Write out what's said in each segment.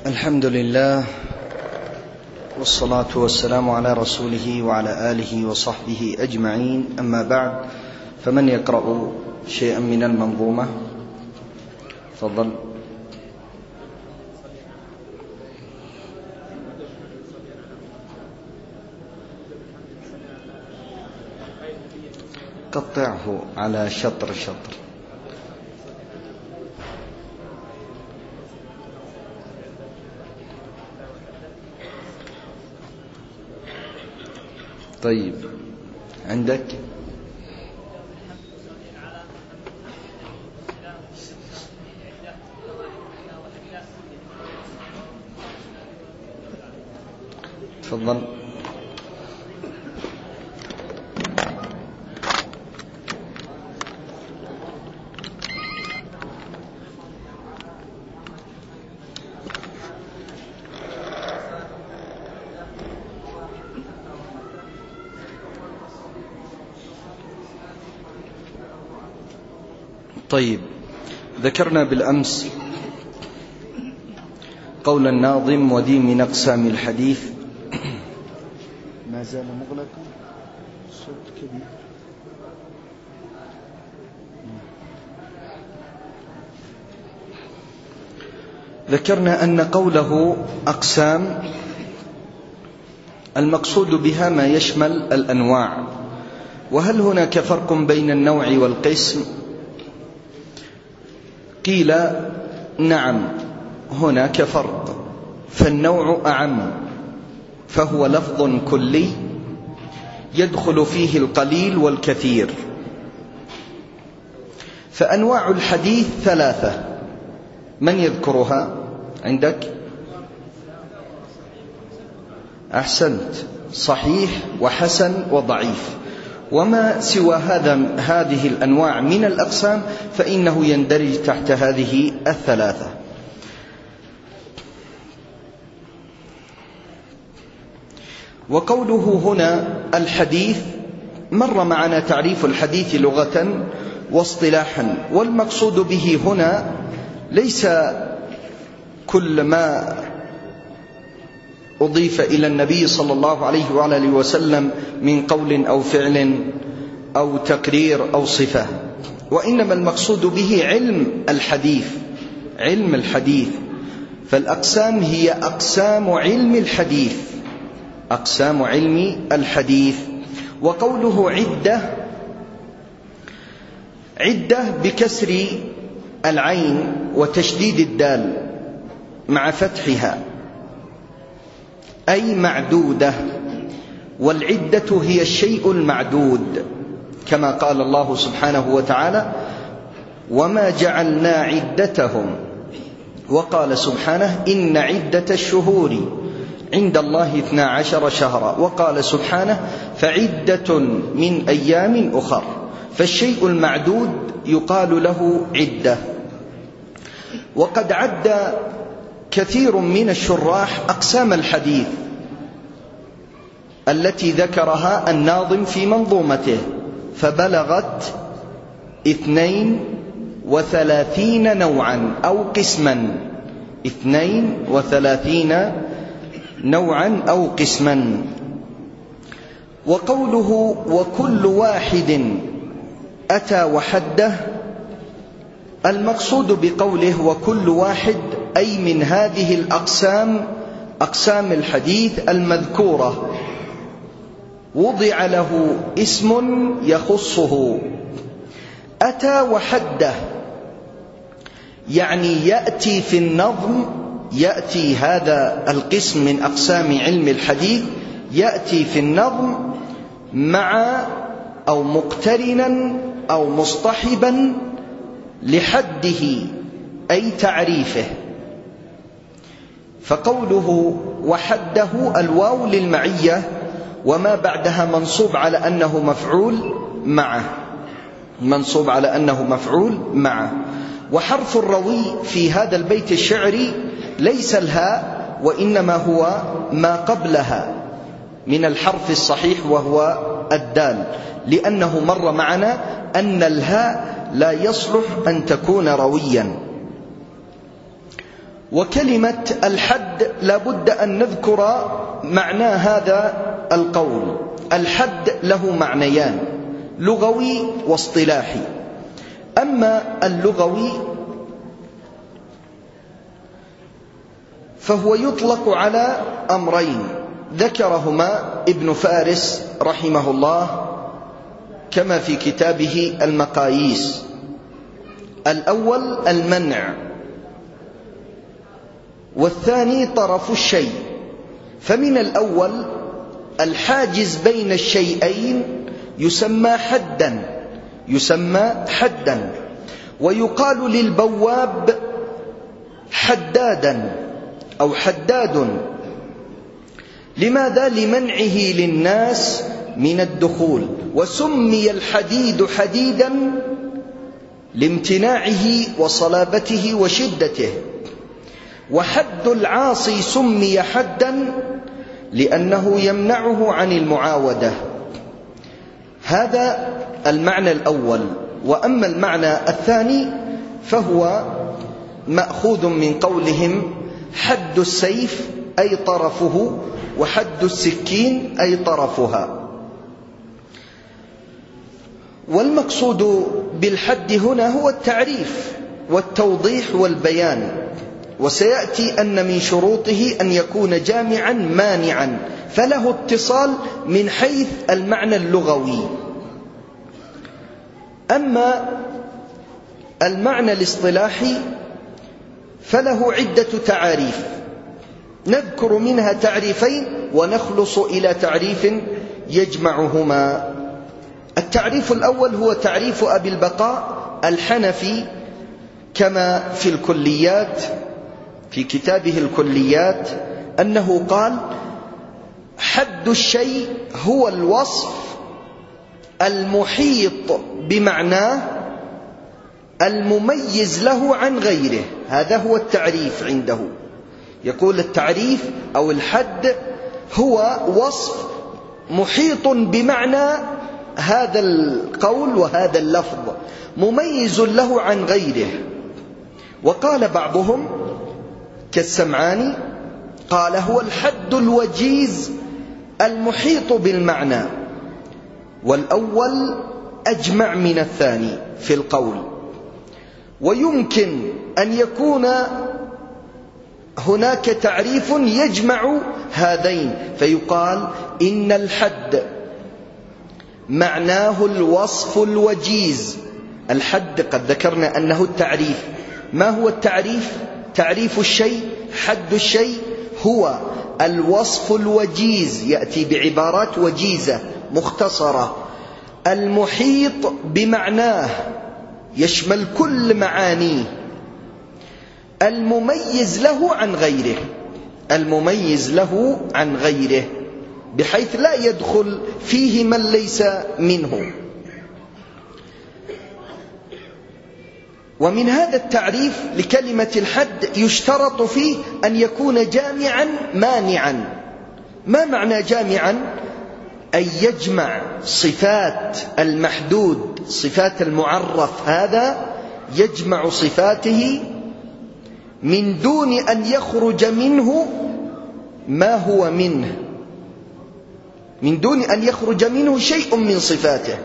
الحمد لله والصلاة والسلام على رسوله وعلى آله وصحبه أجمعين. أما بعد، فمن يقرأ شيئا من المنظومة؟ تفضل. قطعه على شطر. طيب، عندك؟ تفضل. طيب، ذكرنا بالأمس قول الناظم: ودي من أقسام الحديث. ما زال مغلقا، صوت كبير. ذكرنا أن قوله أقسام المقصود بها ما يشمل الأنواع. وهل هناك فرق بين النوع والقسم؟ قيل نعم، هناك فرق. فالنوع أعم، فهو لفظ كلي يدخل فيه القليل والكثير. فأنواع الحديث ثلاثة، من يذكرها عندك؟ أحسنت، صحيح وحسن وضعيف. وما سوى هذه الأنواع من الأقسام فإنه يندرج تحت هذه الثلاثة. وقوله هنا الحديث، مر معنا تعريف الحديث لغة واصطلاحا. والمقصود به هنا ليس كل ما أضيف إلى النبي صلى الله عليه وعلى آله وسلم من قول أو فعل أو تقرير أو صفة، وإنما المقصود به علم الحديث. علم الحديث، فالأقسام هي أقسام علم الحديث، أقسام علم الحديث. وقوله عدة بكسر العين وتشديد الدال مع فتحها، أي معدودة. والعدة هي الشيء المعدود، كما قال الله سبحانه وتعالى: وما جعلنا عدتهم. وقال سبحانه: إن عدة الشهور عند الله 12 شهرا. وقال سبحانه: فعدة من أيام أخر. فالشيء المعدود يقال له عدة. وقد عد كثير من الشراح أقسام الحديث التي ذكرها الناظم في منظومته، فبلغت 32 نوعا أو قسما. 32 نوعا أو قسما. وقوله وكل واحد أتى وحده، المقصود بقوله وكل واحد أي من هذه الأقسام، أقسام الحديث المذكورة، وضع له اسم يخصه. أتى وحده يعني يأتي في النظم، يأتي هذا القسم من أقسام علم الحديث يأتي في النظم مع أو مقترنا أو مصطحبا لحده أي تعريفه. فقوله وحده الواو للمعية، وما بعدها منصوب على أنه مفعول معه، منصوب على أنه مفعول معه. وحرف الروي في هذا البيت الشعري ليس الهاء، وإنما هو ما قبلها من الحرف الصحيح وهو الدال، لأنه مر معنا أن الهاء لا يصلح أن تكون رويا. وكلمة الحد لا بد أن نذكر معنى هذا القول. الحد له معنيان، لغوي واصطلاحي. أما اللغوي فهو يطلق على أمرين ذكرهما ابن فارس رحمه الله كما في كتابه المقاييس. الأول المنع، والثاني طرف الشيء. فمن الأول الحاجز بين الشيئين يسمى حدا، ويقال للبواب حدادا أو حداد. لماذا؟ لمنعه للناس من الدخول. وسمي الحديد حديدا لامتناعه وصلابته وشدته. وحد العاصي سمي حدا لأنه يمنعه عن المعاودة. هذا المعنى الأول. وأما المعنى الثاني فهو مأخوذ من قولهم حد السيف أي طرفه، وحد السكين أي طرفها. والمقصود بالحد هنا هو التعريف والتوضيح والبيان. وسيأتي أن من شروطه أن يكون جامعا مانعا، فله اتصال من حيث المعنى اللغوي. أما المعنى الاصطلاحي فله عدة تعاريف، نذكر منها تعريفين ونخلص إلى تعريف يجمعهما. التعريف الأول هو تعريف أبي البقاء الحنفي كما في الكليات، في كتابه الكليات، أنه قال: حد الشيء هو الوصف المحيط بمعناه المميز له عن غيره. هذا هو التعريف عنده. يقول التعريف أو الحد هو وصف محيط بمعنى هذا القول وهذا اللفظ، مميز له عن غيره. وقال بعضهم كالسمعاني قال: هو الحد الوجيز المحيط بالمعنى. والأول أجمع من الثاني في القول. ويمكن أن يكون هناك تعريف يجمع هذين، فيقال إن الحد معناه الوصف الوجيز. الحد قد ذكرنا أنه التعريف. ما هو التعريف؟ تعريف الشيء، حد الشيء هو الوصف الوجيز، يأتي بعبارات وجيزة مختصرة، المحيط بمعناه، يشمل كل معانيه، المميز له عن غيره، المميز له عن غيره بحيث لا يدخل فيه من ليس منه. ومن هذا التعريف لكلمة الحد يشترط فيه أن يكون جامعا مانعا. ما معنى جامعا؟ أن يجمع صفات المحدود، صفات المعرف، هذا يجمع صفاته من دون أن يخرج منه ما هو منه، من دون أن يخرج منه شيء من صفاته.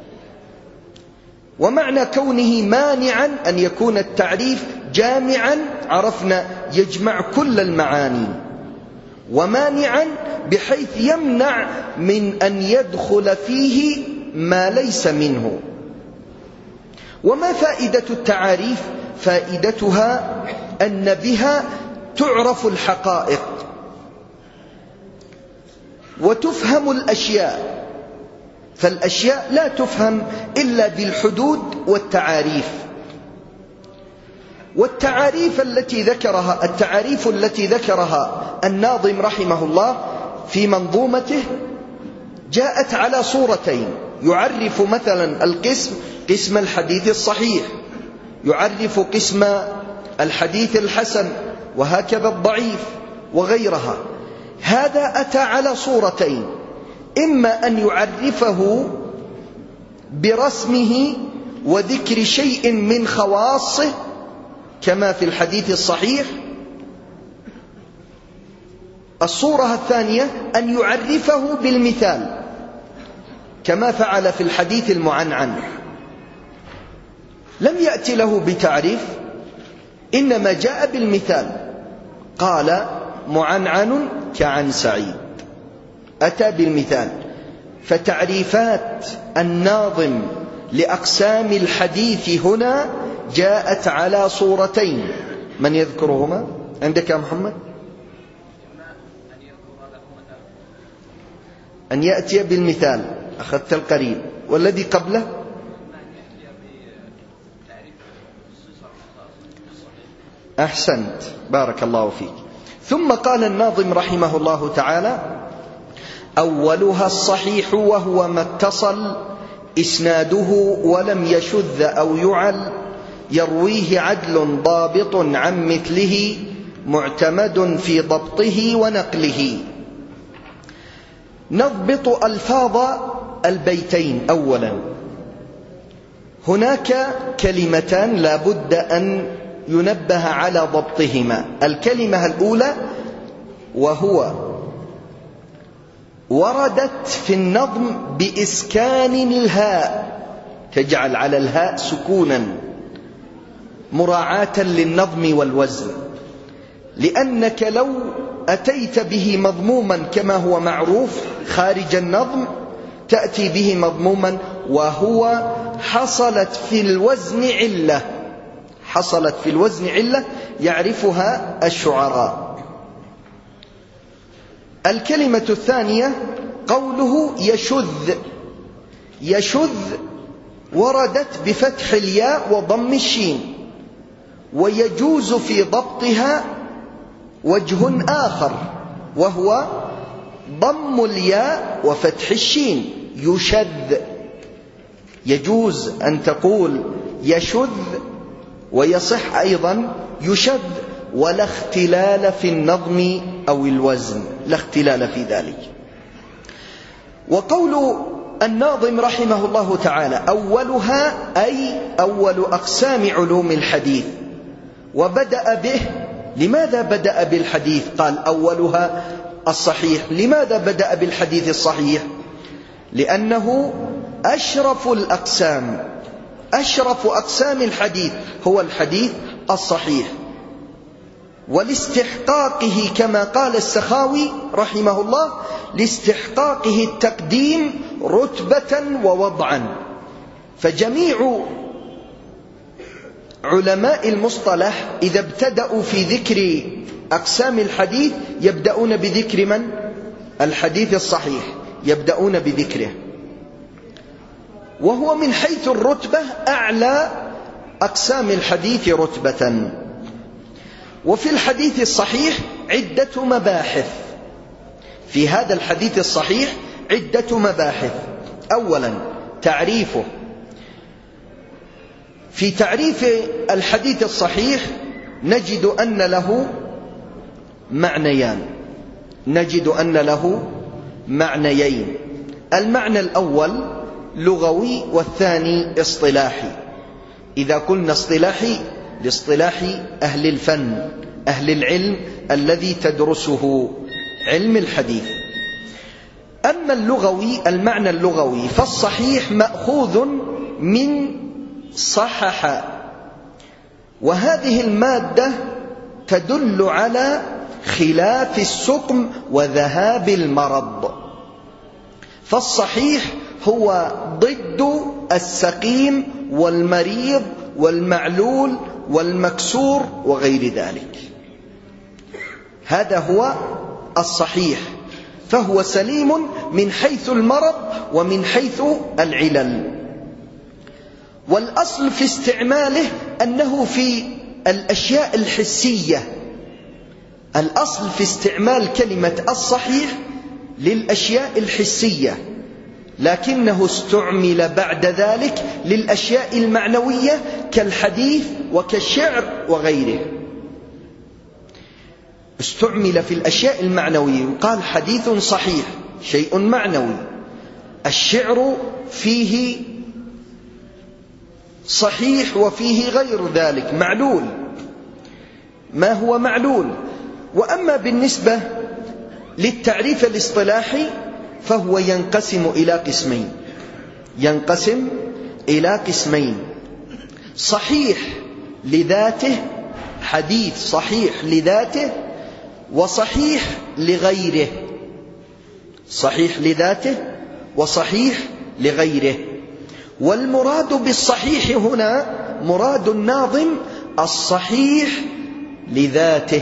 ومعنى كونه مانعا أن يكون التعريف جامعا، عرفنا يجمع كل المعاني، ومانعا بحيث يمنع من أن يدخل فيه ما ليس منه. وما فائدة التعاريف؟ فائدتها أن بها تعرف الحقائق وتفهم الأشياء، فالأشياء لا تفهم إلا بالحدود والتعاريف. والتعاريف التي ذكرها الناظم رحمه الله في منظومته جاءت على صورتين. يعرف مثلا القسم، قسم الحديث الصحيح، يعرف قسم الحديث الحسن، وهكذا الضعيف وغيرها. هذا أتى على صورتين: إما أن يعرفه برسمه وذكر شيء من خواصه كما في الحديث الصحيح، الصورة الثانية أن يعرفه بالمثال كما فعل في الحديث المعنعن، لم يأتي له بتعريف، إنما جاء بالمثال، قال معنعن كعن سعيد، أتى بالمثال. فتعريفات الناظم لأقسام الحديث هنا جاءت على صورتين، من يذكرهما عندك يا محمد؟ أن يأتي بالمثال، أخذت القريب، والذي قبله أحسنت، بارك الله فيك. ثم قال الناظم رحمه الله تعالى: أولها الصحيح وهو ما اتصل إسناده ولم يشذ أو يعل، يرويه عدل ضابط عن مثله معتمد في ضبطه ونقله. نضبط ألفاظ البيتين. أولا، هناك كلمتان لا بد أن ينبه على ضبطهما. الكلمة الأولى وهو وردت في النظم بإسكان الهاء، تجعل على الهاء سكونا مراعاة للنظم والوزن، لأنك لو أتيت به مضموما كما هو معروف خارج النظم تأتي به مضموما، وهو حصلت في الوزن علة، حصلت في الوزن علة يعرفها الشعراء. الكلمة الثانية قوله يشذ. يشذ وردت بفتح الياء وضم الشين، ويجوز في ضبطها وجه آخر وهو ضم الياء وفتح الشين، يشذ. يجوز أن تقول يشذ ويصح أيضا يشذ، ولا اختلال في النظم أو الوزن، لا اختلال في ذلك. وقول الناظم رحمه الله تعالى أولها أي أول أقسام علوم الحديث، وبدأ به. لماذا بدأ بالحديث؟ قال أولها الصحيح. لماذا بدأ بالحديث الصحيح؟ لأنه أشرف الأقسام، أشرف أقسام الحديث هو الحديث الصحيح، ولاستحقاقه كما قال السخاوي رحمه الله لاستحقاقه التقديم رتبة ووضعا. فجميع علماء المصطلح إذا ابتدأوا في ذكر أقسام الحديث يبدأون بذكر من؟ الحديث الصحيح، يبدأون بذكره، وهو من حيث الرتبة أعلى أقسام الحديث رتبة. وفي الحديث الصحيح عدة مباحث، في هذا الحديث الصحيح عدة مباحث. أولا تعريفه. في تعريف الحديث الصحيح نجد أن له معنيان، نجد أن له معنيين. المعنى الأول لغوي والثاني اصطلاحي. إذا قلنا اصطلاحي لاصطلاح أهل الفن، أهل العلم الذي تدرسه علم الحديث. أما اللغوي، المعنى اللغوي، فالصحيح مأخوذ من صحح، وهذه المادة تدل على خلاف السقم وذهاب المرض. فالصحيح هو ضد السقيم والمريض والمعلول والمكسور وغير ذلك. هذا هو الصحيح، فهو سليم من حيث المرض ومن حيث العلل. والأصل في استعماله أنه في الأشياء الحسية. الأصل في استعمال كلمة الصحيح للأشياء الحسية، لكنه استعمل بعد ذلك للأشياء المعنوية كالحديث وكالشعر وغيره. استعمل في الأشياء المعنوية، قال حديث صحيح شيء معنوي. الشعر فيه صحيح وفيه غير ذلك معلول، ما هو معلول. وأما بالنسبة للتعريف الاصطلاحي فهو ينقسم إلى قسمين: صحيح لذاته، حديث صحيح لذاته، وصحيح لغيره. صحيح لذاته وصحيح لغيره. والمراد بالصحيح هنا مراد الناظم الصحيح لذاته،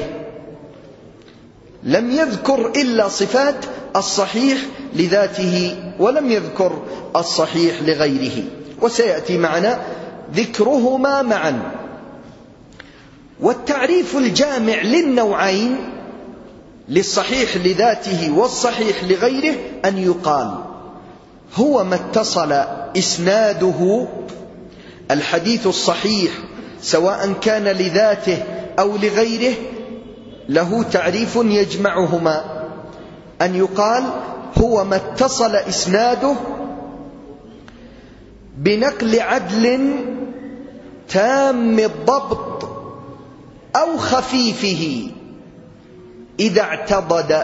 لم يذكر إلا صفات الصحيح لذاته ولم يذكر الصحيح لغيره، وسيأتي معنا ذكرهما معا. والتعريف الجامع للنوعين، للصحيح لذاته والصحيح لغيره، أن يقال هو ما اتصل إسناده. الحديث الصحيح سواء كان لذاته أو لغيره له تعريف يجمعهما، أن يقال هو ما اتصل إسناده بنقل عدل تام الضبط أو خفيفه إذا اعتضد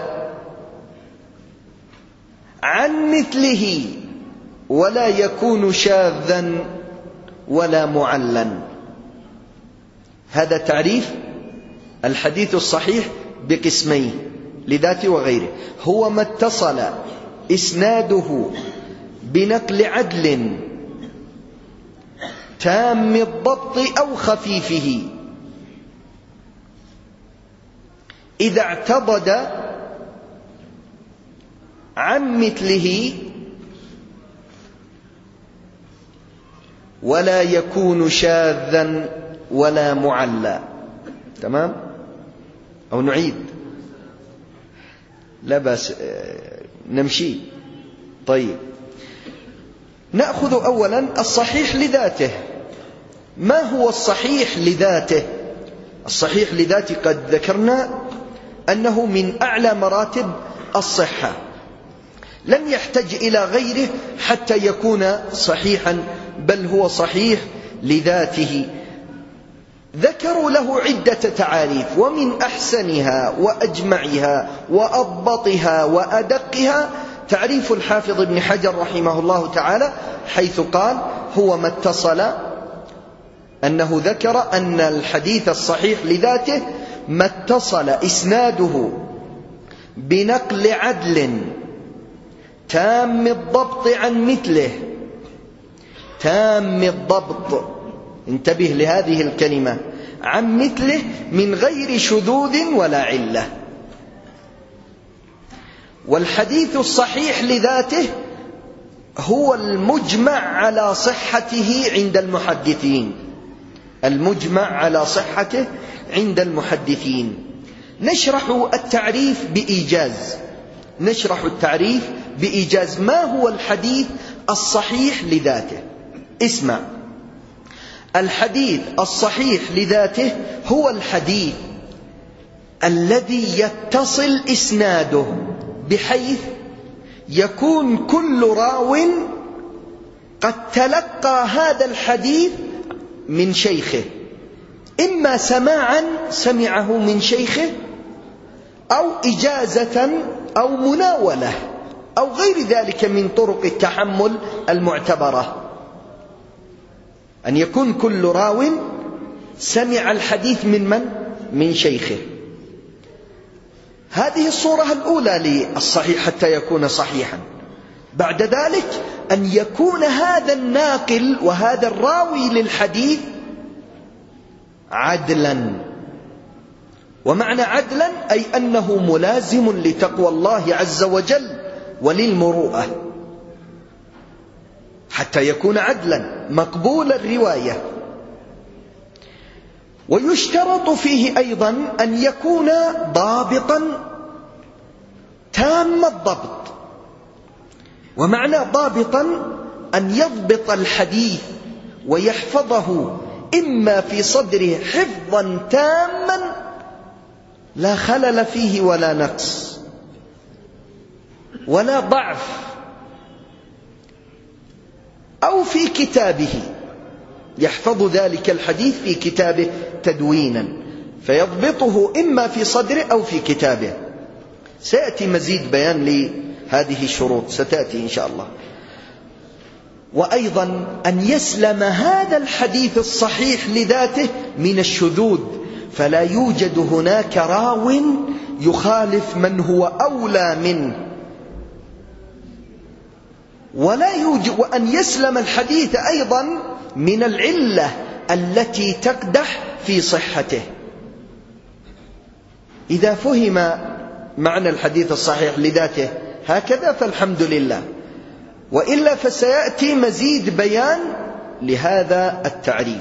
عن مثله، ولا يكون شاذا ولا معلا. هذا تعريف الحديث الصحيح بقسميه: لذاته وغيره. هو ما اتصل إسناده بنقل عدل تام الضبط أو خفيفه إذا اعتضد عن مثله، ولا يكون شاذا ولا معلى. تمام؟ أو نعيد؟ لا بأس، نمشي. طيب، نأخذ أولا الصحيح لذاته. ما هو الصحيح لذاته؟ الصحيح لذاته قد ذكرنا أنه من أعلى مراتب الصحة، لم يحتج إلى غيره حتى يكون صحيحا، بل هو صحيح لذاته. ذكروا له عدة تعاريف، ومن أحسنها وأجمعها وأضبطها وأدقها تعريف الحافظ ابن حجر رحمه الله تعالى، حيث قال هو ما اتصل، أنه ذكر أن الحديث الصحيح لذاته ما اتصل إسناده بنقل عدل تام الضبط عن مثله. تام الضبط، انتبه لهذه الكلمة، عن مثله من غير شذوذ ولا علة. والحديث الصحيح لذاته هو المجمع على صحته عند المحدثين. المجمع على صحته عند المحدثين. نشرح التعريف بإيجاز. ما هو الحديث الصحيح لذاته؟ اسمع: الحديث الصحيح لذاته هو الحديث الذي يتصل إسناده بحيث يكون كل راو قد تلقى هذا الحديث من شيخه، إما سماعا سمعه من شيخه، أو إجازة أو مناولة أو غير ذلك من طرق التحمل المعتبرة. أن يكون كل راو سمع الحديث من شيخه. هذه الصورة الأولى للصحيح حتى يكون صحيحا. بعد ذلك أن يكون هذا الناقل وهذا الراوي للحديث عدلا. ومعنى عدلا أي أنه ملازم لتقوى الله عز وجل وللمروءة، حتى يكون عدلا مقبول الرواية. ويشترط فيه أيضا أن يكون ضابطا تام الضبط. ومعنى ضابطا أن يضبط الحديث ويحفظه إما في صدره حفظا تاما لا خلل فيه ولا نقص ولا ضعف، أو في كتابه يحفظ ذلك الحديث في كتابه تدوينا، فيضبطه إما في صدره أو في كتابه. سيأتي مزيد بيان لهذه الشروط، ستأتي إن شاء الله. وأيضا أن يسلم هذا الحديث الصحيح لذاته من الشذوذ، فلا يوجد هناك راو يخالف من هو أولى منه، ولا يوجد، وأن يسلم الحديث أيضا من العلة التي تقدح في صحته. إذا فهم معنى الحديث الصحيح لذاته هكذا فالحمد لله، وإلا فسيأتي مزيد بيان لهذا التعريف.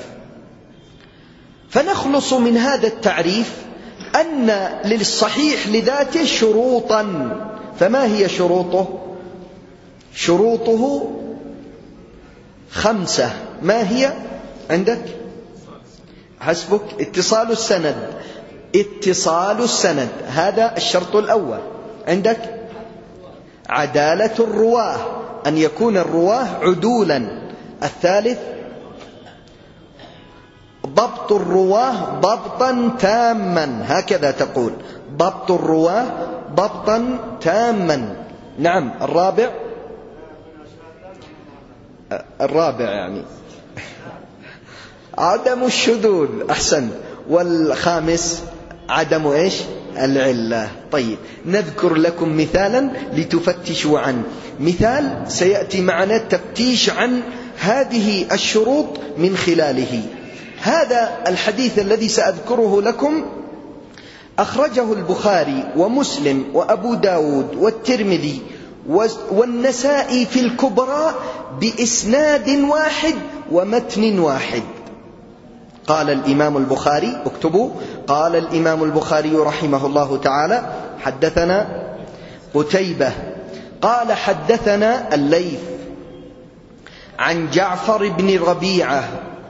فنخلص من هذا التعريف أن للصحيح لذاته شروطا. فما هي شروطه؟ شروطه 5. ما هي عندك؟ حسبك. اتصال السند. اتصال السند هذا الشرط الأول. عندك عدالة الرواه، أن يكون الرواه عدولا. الثالث ضبط الرواه ضبطا تاما، هكذا تقول، ضبط الرواه ضبطا تاما. نعم. الرابع يعني عدم الشذوذ. أحسن. والخامس عدم إيش؟ العلة. طيب، نذكر لكم مثالا لتفتشوا عنه. مثال سيأتي معنا التفتيش عن هذه الشروط من خلاله. هذا الحديث الذي سأذكره لكم أخرجه البخاري ومسلم وأبو داود والترمذي والنسائي في الكبرى بإسناد واحد ومتن واحد. قال الإمام البخاري، اكتبوا، قال الإمام البخاري رحمه الله تعالى: حدثنا قتيبة قال حدثنا الليث عن جعفر بن ربيعة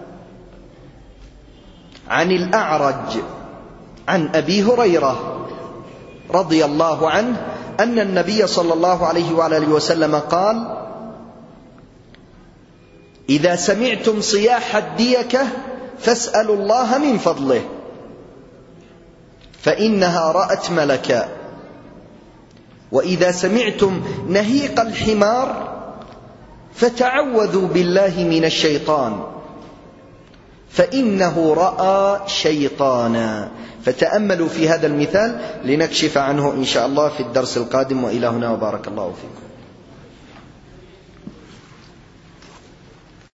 عن الأعرج عن أبي هريرة رضي الله عنه أن النبي صلى الله عليه وآله وسلم قال: إذا سمعتم صياح الديكة فاسألوا الله من فضله فإنها رأت ملكا، وإذا سمعتم نهيق الحمار فتعوذوا بالله من الشيطان فإنه رأى شيطانا. فتأملوا في هذا المثال لنكشف عنه إن شاء الله في الدرس القادم، وإلى هنا وبارك الله فيكم.